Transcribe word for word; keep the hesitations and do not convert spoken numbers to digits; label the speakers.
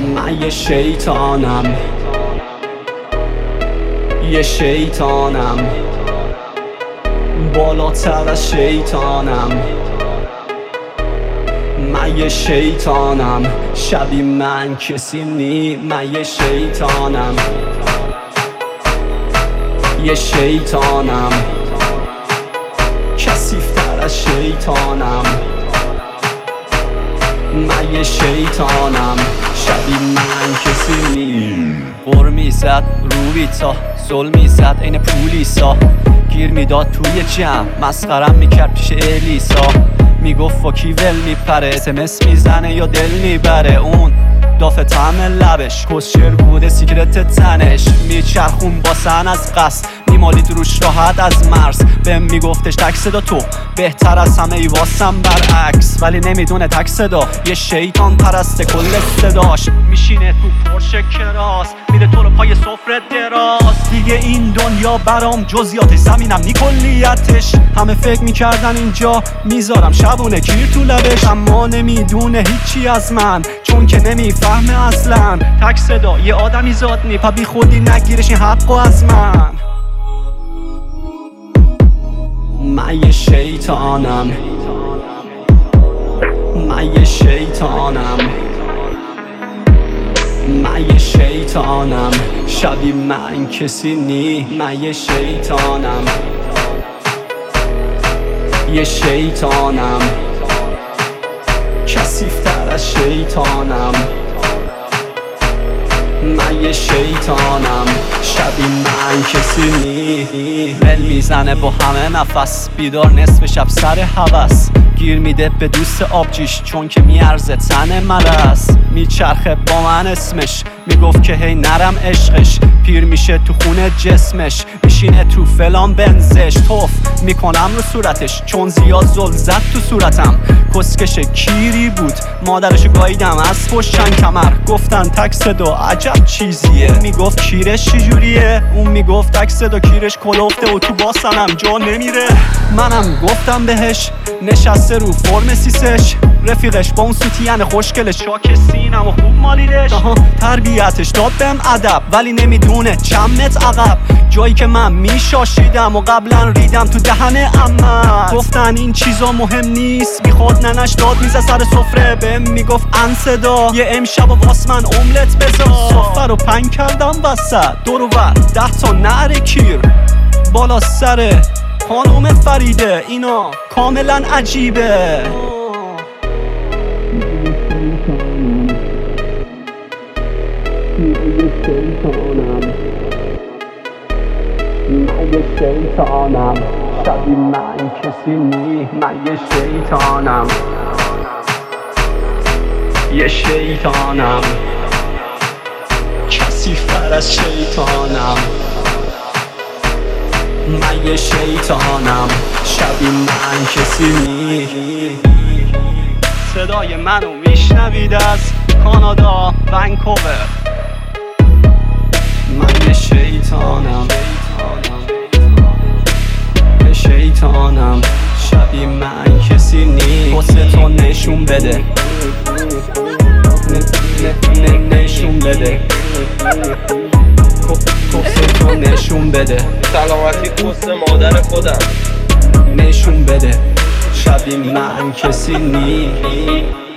Speaker 1: من یه شیطانم، یه شیطانم، بالاتر از شیطانم. من یه شیطانم، شبیه من کسی نی. من یه شیطانم، یه شیطانم، کثیف‌تر از شیطانم. من یه شیطانم، شبیه من کسی نی.
Speaker 2: غر میزد رو بیتا، ظلم میزد این پولیسا، گیر میداد توی جمع، مسخرم میکرد پیش الیسا. میگفت فاکی ول میپره، اسمس میزنه یا دل میبره. اون دافه طعم لبش، کسشر بوده سیکرت تنش. میچرخون با سن از قصد، میمالید روش راحت از مرز. بهم میگفتش تک صدا تو بهتر از همه ای واسم برعکس، ولی نمیدونه تک صدا یه شیطان پرسته کل صداش. میشینه تو پرشه کراس، میره تو رو پای سفره دراز. دیگه این دنیا برام جزیاتش، زمینم نی کلیتش. همه فکر میکردن اینجا میذارم شبونه کیر تو لبش، اما نمیدونه هیچی از من، چون که نمیفهمه اصلا. تک صدا یه آدمی زاد نی، پا بی خودی نگیرش این حقو از من.
Speaker 1: من یه شیطانم، من یه شیطانم، من یه شیطانم، شبیه من کسی نی. من یه شیطانم، یه شیطانم، کثیف‌تر از شیطانم. من یه شیطانم، شبیه من کسی نی.
Speaker 2: ول میزنه با همه نفس، بیدار نصف شب سر هوس. گیر میده به دوست آبجیش، چون که میارزه تن ملس. میچرخه با من اسمش، میگفت که هی نرم عشقش. پیر میشه تو خونه جسمش، میشینه تو فلان بنزش. توف میکنم رو صورتش، چون زیاد زل زد تو صورتم. کسکش کیری بود، مادرشو گاییدم از پشت چند کمر. گفتن تک صدا عجب چیزیه، میگفت کیرش چجوریه. اون میگفت تک صدا کیرش کلفته و تو باسنم جا نمیره. منم گفتم بهش نشسته رو فرم سیسش. رفیقش با اون سوتین خوشگلش، شاک سینم و خوب مالیدش. تربیتش داد بهم ادب، ولی نمیدونه چند متر عقب. جایی که من میشاشیدم و قبلا ریدم تو دهن عمت. گفتن این چیزا مهم نیست، بی خود ننش داد میزه سر سفره. بهم میگفت ان صدا یه امشب و واس من املت بذار. سفره رو پنگ کردم وسط دور و ور، ده تا نعر کیر بالا سر خانوم فریده. اینا کاملا عجیبه.
Speaker 1: من یه شیطانم، من یه شیطانم، شبیه من کسی نی. من یه شیطانم، یه شیطانم، کثیف‌تر از شیطانم. من یه شیطانم، شبیه من کسی نی.
Speaker 2: صدای منو میشنوید از کانادا ونکوور.
Speaker 1: من یه شیطانم، یه شیطانم، شبیه من کسی نی.
Speaker 2: واسه تو نشون بده،
Speaker 1: نشون بده،
Speaker 2: واسه تو نشون بده.
Speaker 3: سلامتی پست مادر خودم
Speaker 1: نشون بده، شبیه من کسی نی.